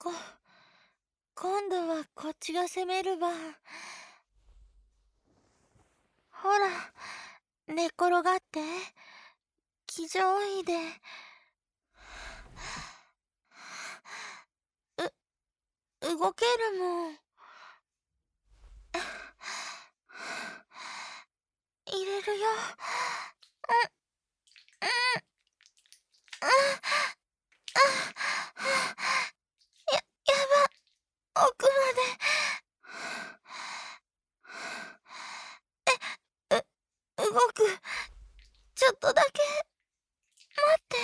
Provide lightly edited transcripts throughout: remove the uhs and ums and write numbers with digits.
こ、今度はこっちが攻める番。ほら、寝転がって、騎乗位で。動けるもん。入れるよ。やば、奥まで。動く。ちょっとだけ、待って。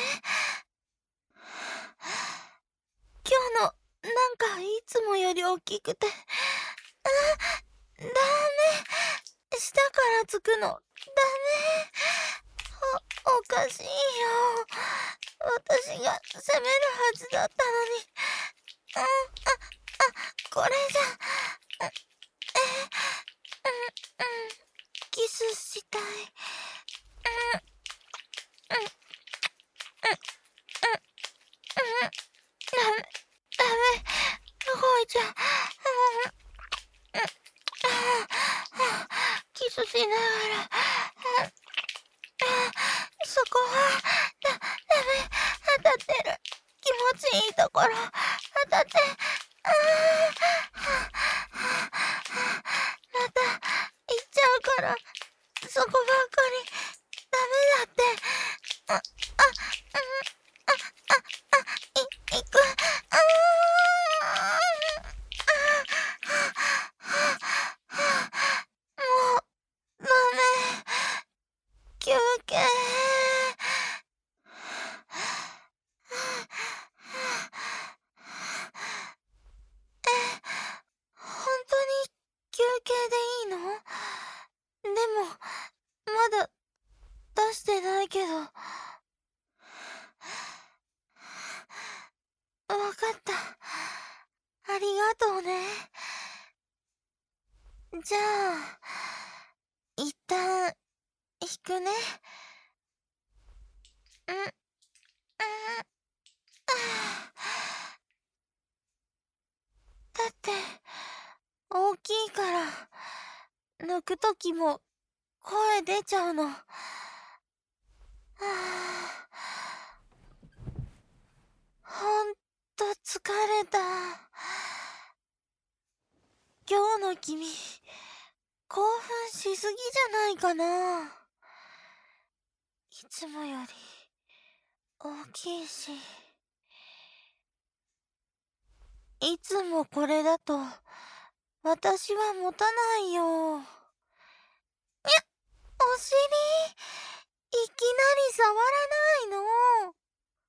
今日の、なんかいつもより大きくて。ダメ。下からつくの。ダメ。おかしいよ。私が攻めるはずだったのに。これじゃ。キスしたい。ダメ。動いちゃう。キスしながら。そこは、ダメ。当たってる。気持ちいいところ。当たって。また、行っちゃうから。そこばっかり。ダメだって。行く。もう、ダメ。休憩。本当に休憩でいいの？でも、まだ出してないけど。わかった。ありがとうね。じゃあ、一旦、引くね。だって、大きいから、抜くときも、声出ちゃうの。ほんと疲れた。今日の君、興奮しすぎじゃないかな。いつもより、大きいし。いつもこれだと、私は持たないよ。お尻、いきなり触らないの。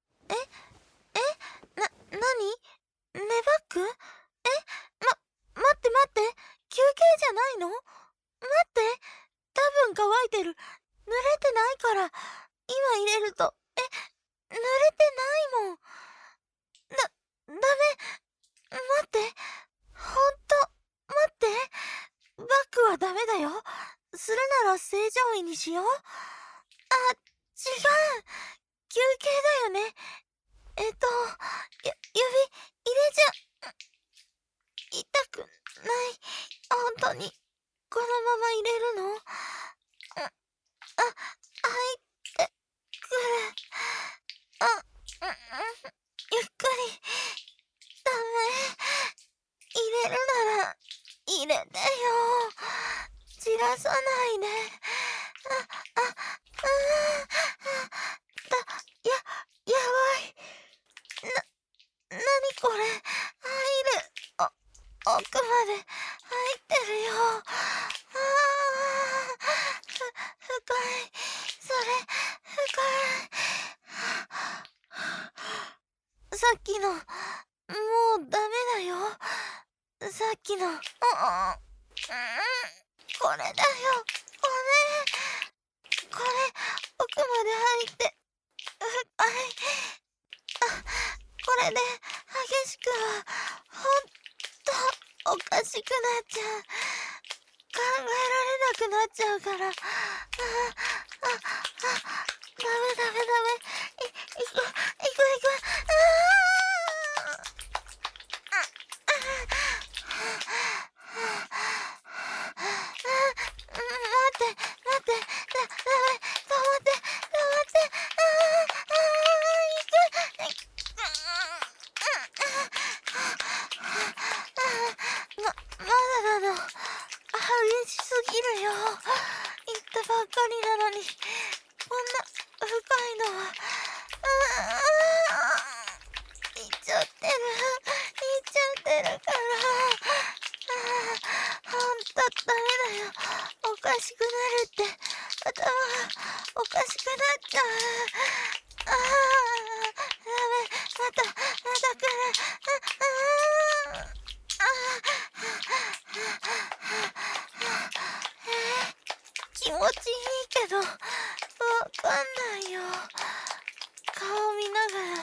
なに？ネバッグ？待って待って、休憩じゃないの？待って、多分乾いてる。濡れてないから、今入れると、濡れてないもん。ダメ、待って、ほんと、待って、バッグはダメだよ。するなら正常位にしよう。違う、休憩だよね。指、入れちゃ、痛くない。本当に、このまま入れるの？入ってくる。ゆっくり。ダメ。入れるなら、入れてよ。散らさないで。やばい。なにこれ。入る。奥まで入ってるよ。深い。それ、深い。さっきの、もうダメだよ。さっきの、これだよ。これ、奥まで入って、深い。これで、激しくは、ほんと、おかしくなっちゃう。考えられなくなっちゃうから。ダメ。行く。 るよ。言ったばっかりなのに、こんな深いのは。言っちゃってる。から。ほんとダメだよ。おかしくなるって。頭がおかしくなっちゃう。ダメ。だから。気持ちいいけど、わかんないよ。顔見なが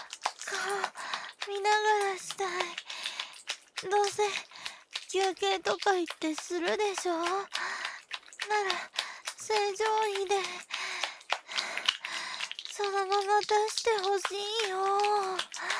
らしたい。どうせ休憩とか言ってするでしょ。なら正常位でそのまま出してほしいよ。